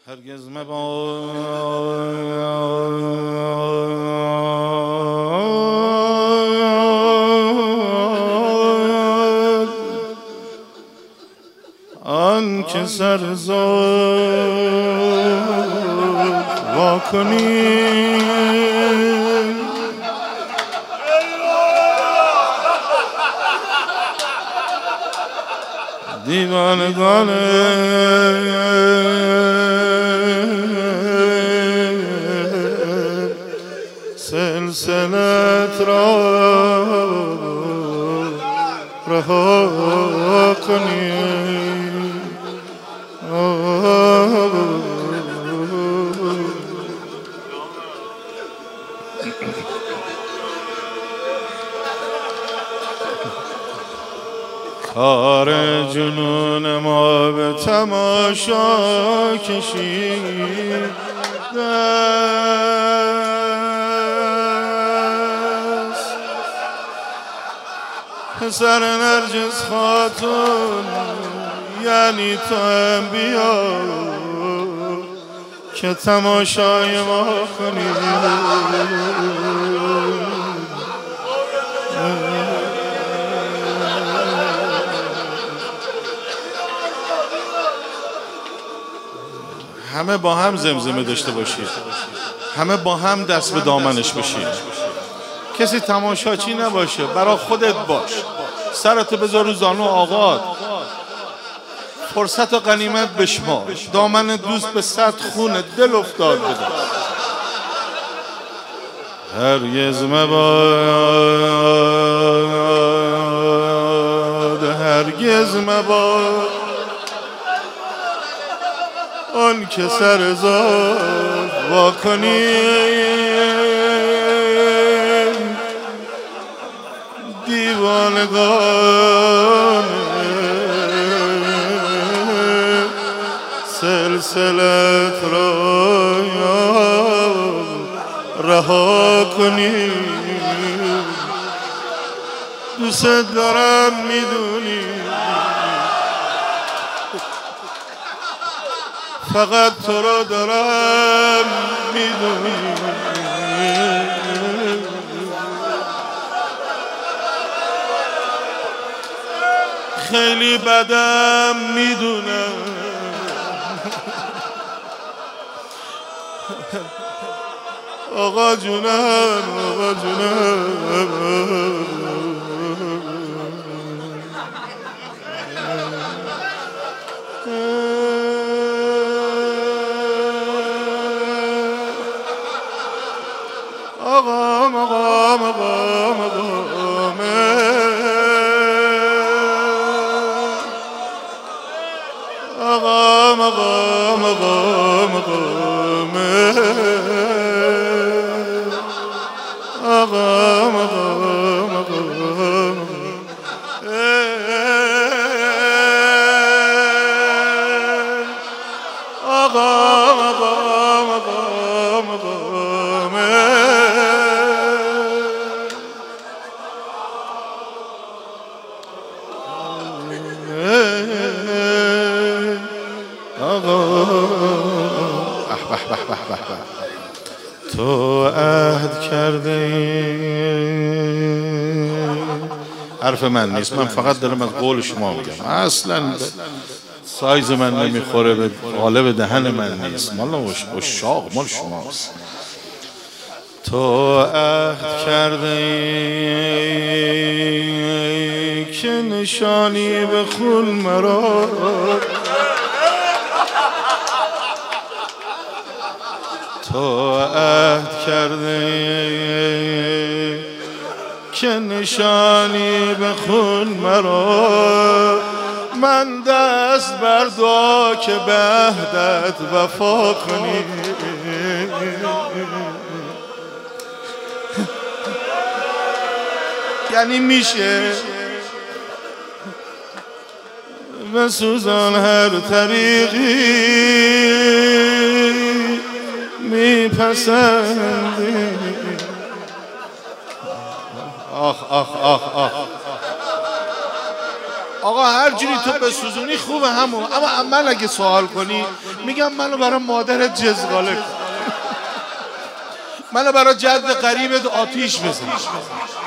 هرگز مباد آن که سر زود واکنی دیوانگان سلسلت را رها کنی کار جنون ما به تماشا کشیده است. پسر نرجس خاتون یعنی تو هم بیا که تماشای ما کنی. همه با هم زمزمه داشته باشید، همه با هم دست به دامنش باشید، کسی تماشاچی نباشه، برا خودت باش، سرتو بذار رو زانو آقات، فرصت و غنیمت بشمار، دامن دوست به صد خونه دل افتاد بده. هرگز مباد، هرگز مباد آن که سر زاد واکنی دیوانگان سلسلت را رها کنی. دوست دارم میدونی، فقط تو را دارم میدونی. خیلی بدم میدونم، آقا جونم، آقا جونم. مقام مقام مقام مقام آقا مقام مقام مقام آقا مقام مقام آقا مقام مقام مقام تو عهد کرده حرف من نیست، من فقط دارم از قول شما میگم، اصلا سایز من نمیخوره، به قالب دهن من نیست، مال اشاق مال شماست. تو عهد کرده که نشانی به خون مرا تو عهد کرده که نشانی به خون مرا من دست بر دعا که به عهدت وفا کنی. یعنی میشه بسوزان هر طریقی میپسندی. آخ آخ آخ آخ آقا هر جوری تو بسوزونی خوبه همون، اما من اگه سوال کنی میگم منو برای مادرت جزغاله کن، منو برای جد قریبت آتیش بزن.